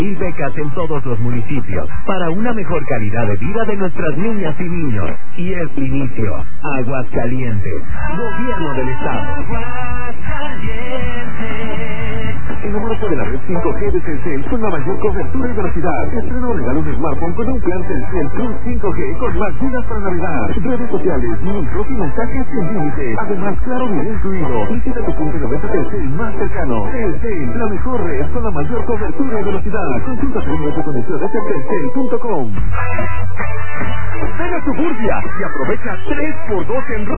y becas en todos los municipios para una mejor calidad de vida de nuestras niñas y niños. Y es inicio. Aguascalientes. Gobierno del Estado. Enamórate de la red 5G de Telcel con la mayor cobertura y velocidad. Estrena o regala un smartphone con un plan Telcel Plus 5G con más gigas para Navidad. Redes sociales, micros y mensajes sin límite. Además, claro, bien incluido. Visita tu punto de venta Telcel más cercano. Telcel, la mejor red con la mayor cobertura y velocidad. Consulta términos y condiciones en telcel.com. Ven a Suburbia y aprovecha 3x2 en